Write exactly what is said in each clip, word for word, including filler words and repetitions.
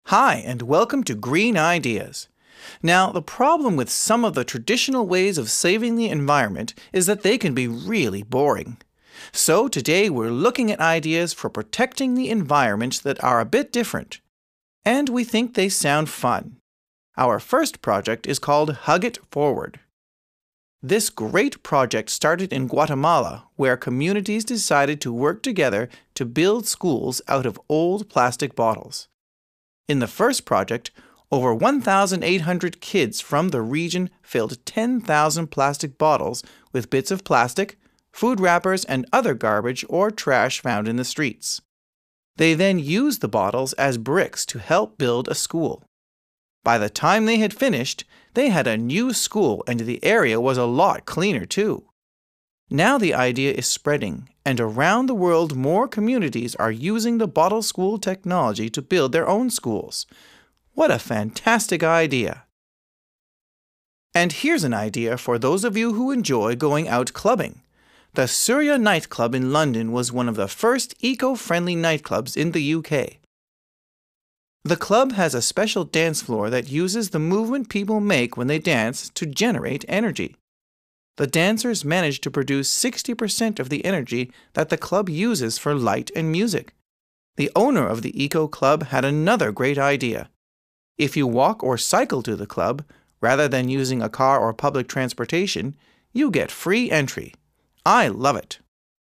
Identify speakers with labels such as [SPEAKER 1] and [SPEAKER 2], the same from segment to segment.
[SPEAKER 1] Hi, and welcome to Green Ideas. Now, the problem with some of the traditional ways of saving the environment is that they can be really boring. So today we're looking at ideas for protecting the environment that are a bit different. And we think they sound fun. Our first project is called Hug It Forward. This great project started in Guatemala, where communities decided to work together to build schools out of old plastic bottles. In the first project, over one thousand eight hundred kids from the region filled ten thousand plastic bottles with bits of plastic, food wrappers, and other garbage or trash found in the streets. They then used the bottles as bricks to help build a school. By the time they had finished, they had a new school and the area was a lot cleaner too. Now the idea is spreading, and around the world more communities are using the bottle school technology to build their own schools. What a fantastic idea! And here's an idea for those of you who enjoy going out clubbing. The Surya nightclub in London was one of the first eco-friendly nightclubs in the U K. The club has a special dance floor that uses the movement people make when they dance to generate energy. The dancers manage to produce sixty percent of the energy that the club uses for light and music. The owner of the Eco Club had another great idea. If you walk or cycle to the club, rather than using a car or public transportation, you get free entry. I love it.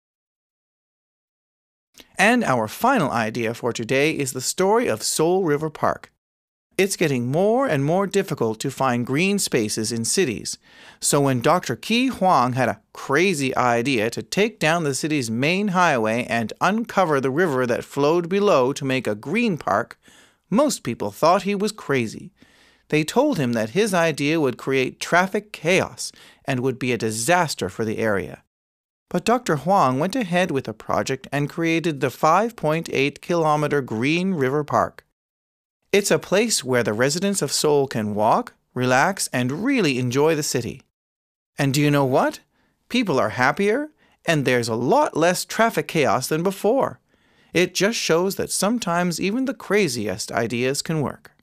[SPEAKER 1] And our final idea for today is the story of Soul River Park. It's getting more and more difficult to find green spaces in cities. So when Doctor Ki Huang had a crazy idea to take down the city's main highway and uncover the river that flowed below to make a green park, most people thought he was crazy. They told him that his idea would create traffic chaos and would be a disaster for the area. But Doctor Huang went ahead with the project and created the five point eight kilometer Green River Park. It's a place where the residents of Seoul can walk, relax, and really enjoy the city. And do you know what? People are happier, and there's a lot less traffic chaos than before. It just shows that sometimes even the craziest ideas can work.